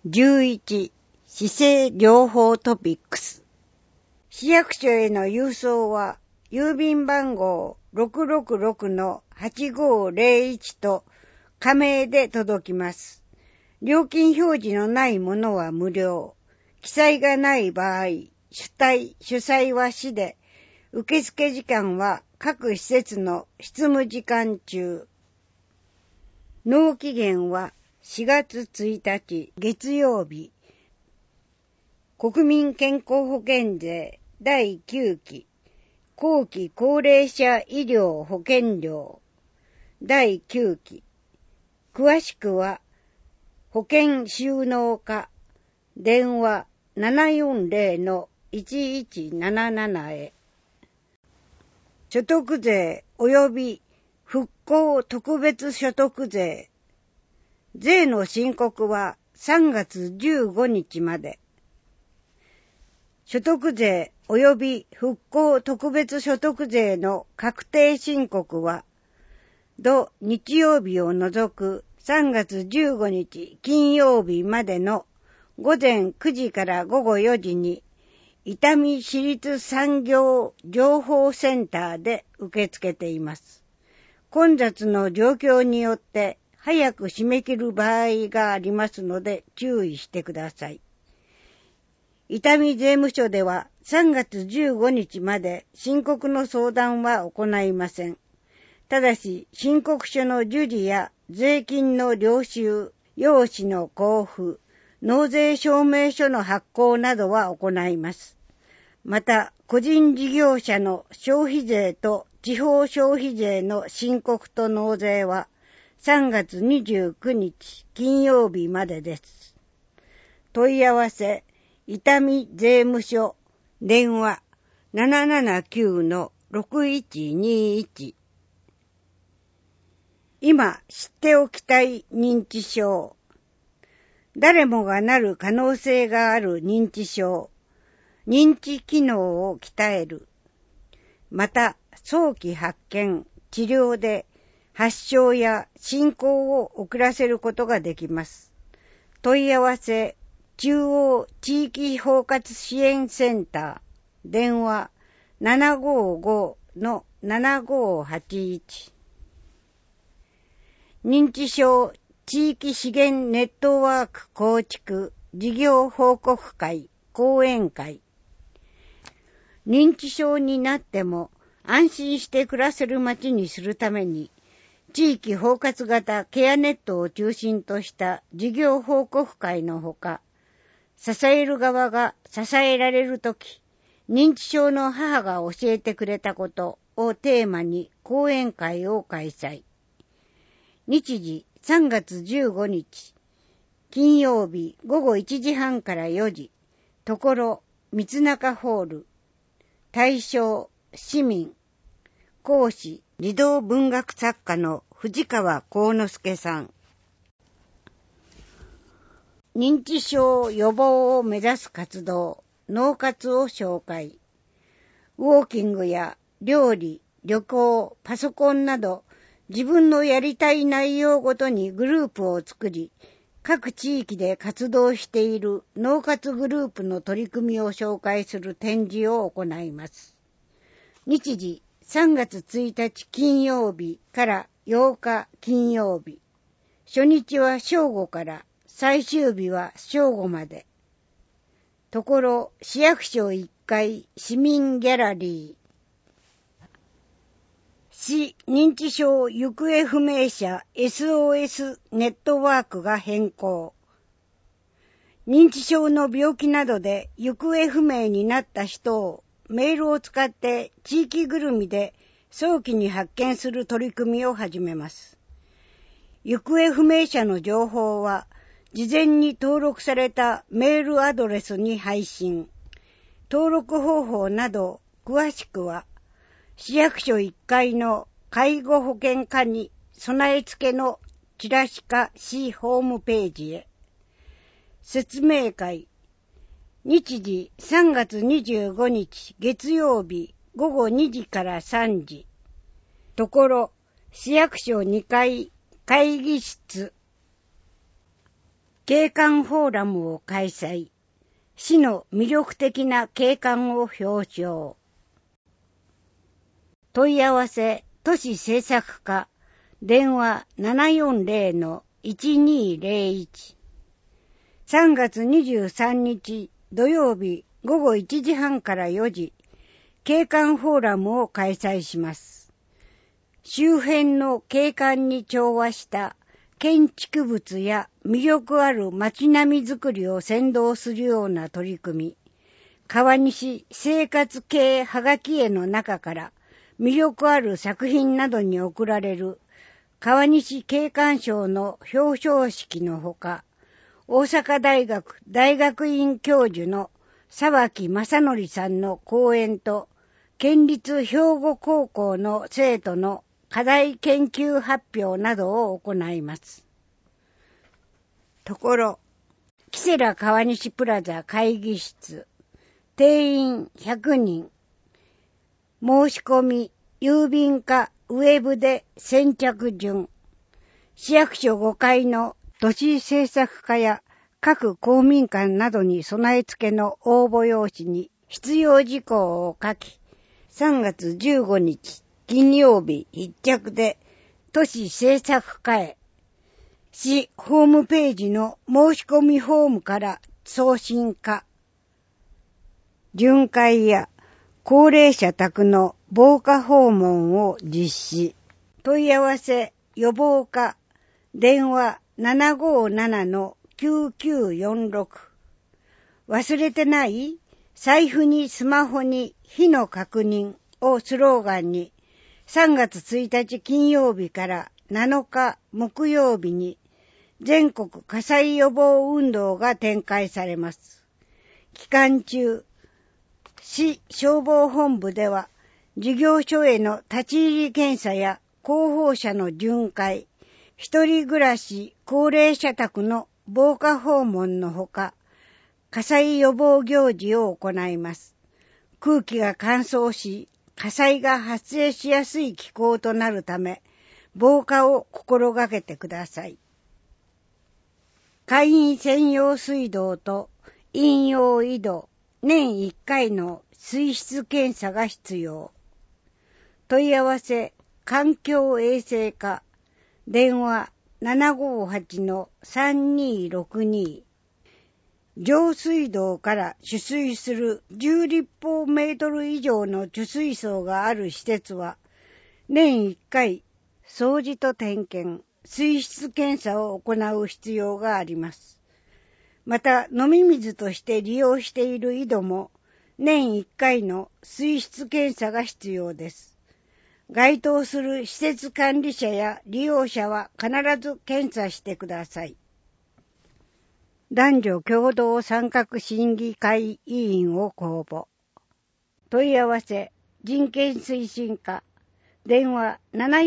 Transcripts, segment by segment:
11、市政情報トピックス。市役所への郵送は、郵便番号 666-8501 と仮名で届きます。料金表示のないものは無料。記載がない場合、主催は市で、受付時間は各施設の執務時間中。納期限は4月1日月曜日。国民健康保険税第9期後期高齢者医療保険料第9期。詳しくは保険収納課電話 740-1177 へ。所得税及び復興特別所得税。税の申告は3月15日まで。所得税及び復興特別所得税の確定申告は、土日曜日を除く3月15日金曜日までの午前9時から午後4時に、伊丹市立産業情報センターで受け付けています。混雑の状況によって早く締め切る場合がありますので注意してください。伊丹税務署では3月15日まで申告の相談は行いません。ただし申告書の受理や税金の領収、用紙の交付、納税証明書の発行などは行います。また、個人事業者の消費税と地方消費税の申告と納税は3月29日金曜日までです。問い合わせ、伊丹税務署、電話 779-6121。今知っておきたい認知症。誰もがなる可能性がある認知症。認知機能を鍛える。また、早期発見、治療で発症や進行を遅らせることができます。問い合わせ、中央地域包括支援センター、電話 755-7581。認知症地域資源ネットワーク構築事業報告会講演会。認知症になっても安心して暮らせる街にするために、地域包括型ケアネットを中心とした事業報告会のほか、支える側が支えられるとき、認知症の母が教えてくれたことをテーマに講演会を開催。日時3月15日、金曜日午後1時半から4時、ところ三中ホール。対象、市民。講師、児童文学作家の藤川幸之助さん。認知症予防を目指す活動、脳活を紹介。ウォーキングや料理、旅行、パソコンなど、自分のやりたい内容ごとにグループを作り、各地域で活動している脳活グループの取り組みを紹介する展示を行います。日時3月1日金曜日から8日金曜日。初日は正午から最終日は正午まで。ところ市役所1階市民ギャラリー。市認知症行方不明者 SOS ネットワークが変更。認知症の病気などで行方不明になった人をメールを使って地域ぐるみで早期に発見する取り組みを始めます。行方不明者の情報は事前に登録されたメールアドレスに配信。登録方法など詳しくは市役所1階の介護保険課に備え付けのチラシか市ホームページへ。説明会。日時3月25日月曜日午後2時から3時。ところ市役所2階会議室。 景観フォーラムを開催。市の魅力的な景観を表彰。問い合わせ都市政策課電話 740-1201 3月23日土曜日午後1時半から4時景観フォーラムを開催します。周辺の景観に調和した建築物や魅力ある街並みづくりを先導するような取り組み、川西生活系はがき絵の中から魅力ある作品などに贈られる川西景観賞の表彰式のほか、大阪大学大学院教授の沢木正則さんの講演と、県立兵庫高校の生徒の課題研究発表などを行います。ところ、キセラ川西プラザ会議室、定員100人、申し込み、郵便かウェブで先着順、市役所5階の都市政策課や各公民館などに備え付けの応募用紙に必要事項を書き、3月15日金曜日必着で都市政策課へ、市ホームページの申し込みフォームから送信か、巡回や高齢者宅の防火訪問を実施。問い合わせ予防課電話 757-9946 忘れてない？財布にスマホに火の確認をスローガンに3月1日金曜日から7日木曜日に全国火災予防運動が展開されます。期間中、市消防本部では事業所への立ち入り検査や広報車の巡回、一人暮らし高齢者宅の防火訪問のほか、火災予防行事を行います。空気が乾燥し、火災が発生しやすい気候となるため、防火を心がけてください。会員専用水道と飲用井戸、年1回の水質検査が必要。問い合わせ、環境衛生課、電話 758-3262。上水道から取水する10立方メートル以上の貯水槽がある施設は、年1回、掃除と点検、水質検査を行う必要があります。また、飲み水として利用している井戸も、年1回の水質検査が必要です。該当する施設管理者や利用者は必ず検査してください。男女共同参画審議会委員を公募。問い合わせ、人権推進課、電話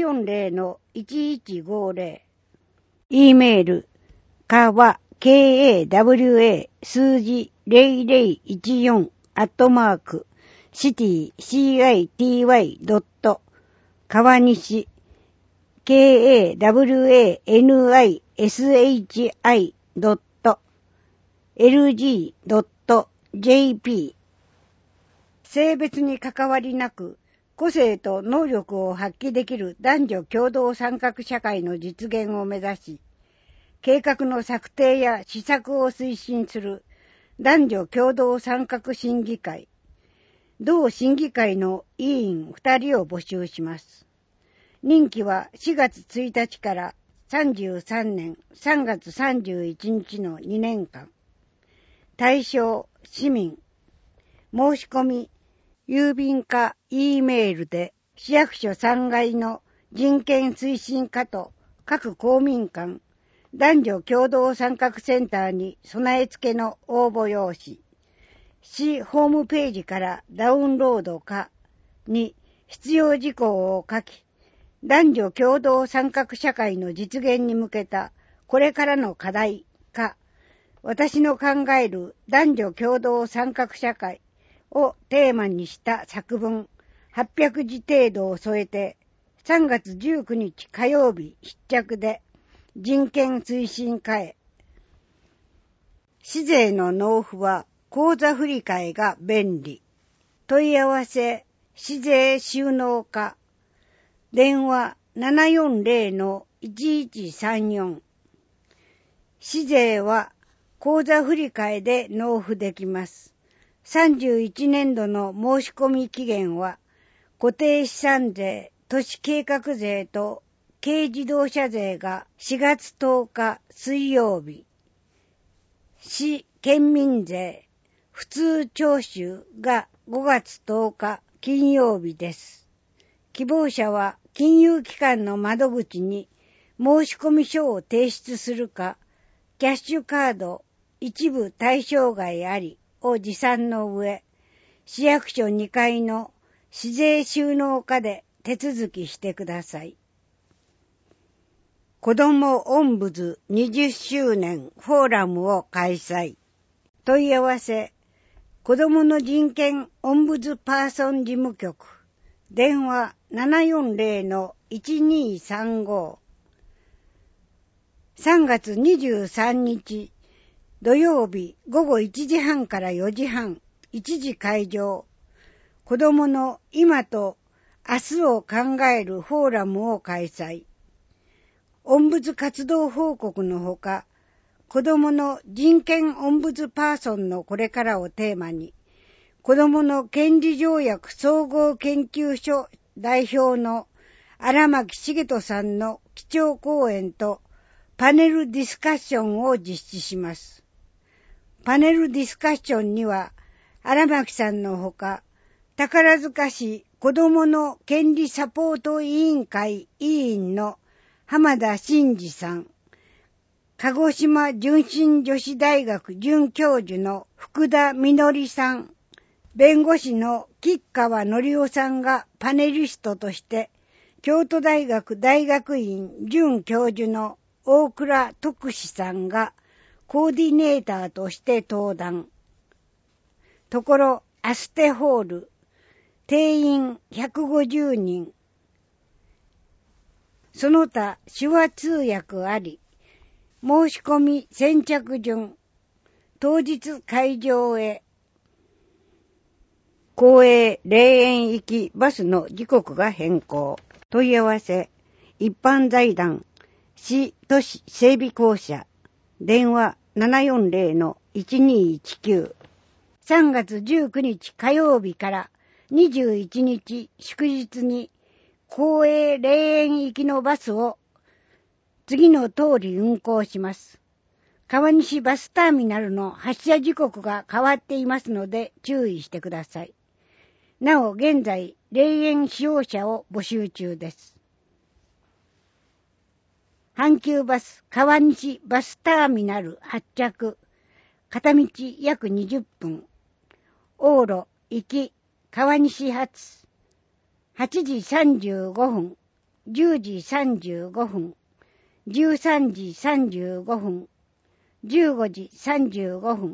740-1150。E メール、かわ、KAWA 数字0014 @city.city.川西 kawanishi.lg.jp 性別に関わりなく個性と能力を発揮できる男女共同参画社会の実現を目指し、計画の策定や施策を推進する男女共同参画審議会。同審議会の委員2人を募集します。任期は4月1日から33年3月31日の2年間。対象、市民。申し込み、郵便か E メールで市役所3階の人権推進課と各公民館、男女共同参画センターに備え付けの応募用紙。市ホームページからダウンロードかに必要事項を書き、男女共同参画社会の実現に向けたこれからの課題か、私の考える男女共同参画社会をテーマにした作文800字程度を添えて、3月19日火曜日必着で人権推進課へ。 市税の納付は口座振替が便利。問い合わせ、市税収納課。電話 740-1134。市税は口座振替で納付できます。31年度の申し込み期限は、固定資産税、都市計画税と軽自動車税が4月10日水曜日。市県民税、普通徴収が5月10日金曜日です。希望者は金融機関の窓口に申込書を提出するか、キャッシュカード一部対象外ありを持参の上、市役所2階の市税収納課で手続きしてください。子どもオンブズ20周年フォーラムを開催。問い合わせ、子どもの人権オンブズパーソン事務局。電話 740-1235。3月23日土曜日午後1時半から4時半、1時開場。子どもの今と明日を考えるフォーラムを開催。オンブズ活動報告のほか、子どもの人権オンブズパーソンのこれからをテーマに、子どもの権利条約総合研究所代表の荒牧茂人さんの基調講演とパネルディスカッションを実施します。パネルディスカッションには、荒牧さんのほか、宝塚市子どもの権利サポート委員会委員の浜田真二さん、鹿児島純真女子大学准教授の福田みのりさん、弁護士の吉川則夫さんがパネリストとして、京都大学大学院准教授の大倉徳史さんがコーディネーターとして登壇。ところアステホール、定員150人。その他手話通訳あり、申し込み先着順、当日会場へ。公営霊園行きバスの時刻が変更。問い合わせ、一般財団、市都市整備公社。電話 740-1219。3月19日火曜日から21日祝日に公営霊園行きのバスを次の通り運行します。川西バスターミナルの発車時刻が変わっていますので注意してください。なお現在霊園使用者を募集中です。阪急バス川西バスターミナル発着。片道約20分。往路行き川西発。8時35分、10時35分、13時35分、15時35分。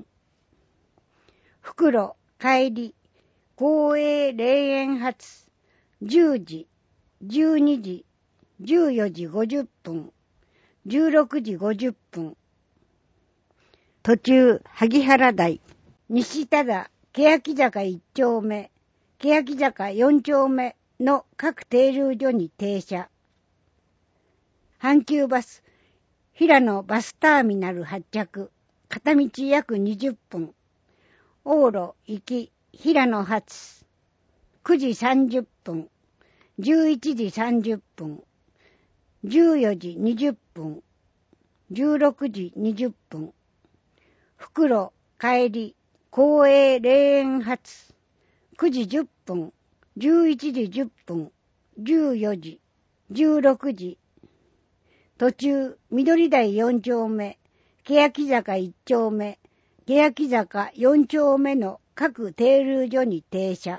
袋帰り公営霊園発。10時、12時、14時50分、16時50分。途中、萩原台、西多田、欅坂1丁目、欅坂4丁目の各停留所に停車。阪急バス、平野バスターミナル発着、片道約20分。往路行き、平野発、9時30分、11時30分、14時20分、16時20分。袋帰り公営霊園発。9時10分、11時10分、14時、16時。途中、緑台4丁目、欅坂1丁目、欅坂4丁目の各停留所に停車。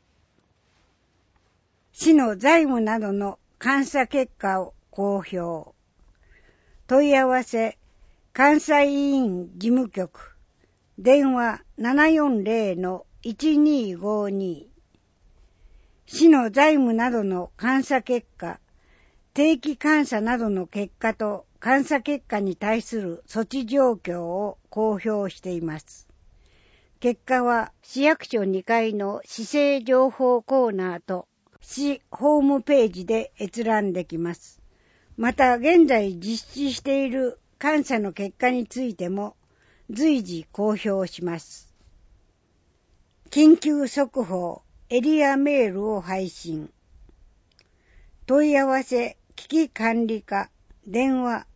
市の財務などの監査結果を公表。問い合わせ、監査委員事務局。電話 740-1252。市の財務などの監査結果、定期監査などの結果と監査結果に対する措置状況を公表しています。結果は市役所2階の市政情報コーナーと市ホームページで閲覧できます。また現在実施している監査の結果についても随時公表します。緊急速報エリアメールを配信。問い合わせ危機管理課電話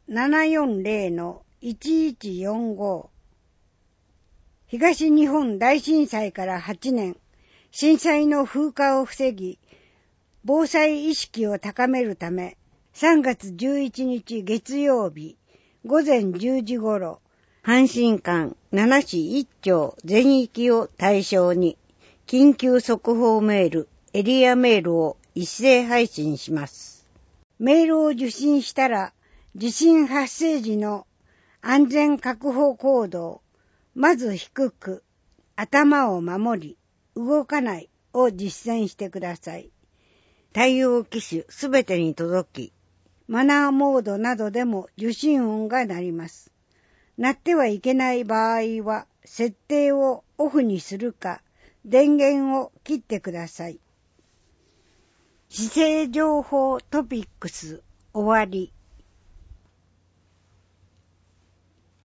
740-1145。東日本大震災から8年、震災の風化を防ぎ、防災意識を高めるため、3月11日月曜日午前10時頃、阪神間7市1町全域を対象に、緊急速報メール、エリアメールを一斉配信します。メールを受信したら、地震発生時の安全確保行動、まず低く、頭を守り、動かないを実践してください。対応機種すべてに届き、マナーモードなどでも受信音が鳴ります。鳴ってはいけない場合は、設定をオフにするか、電源を切ってください。市政情報トピックス終わり。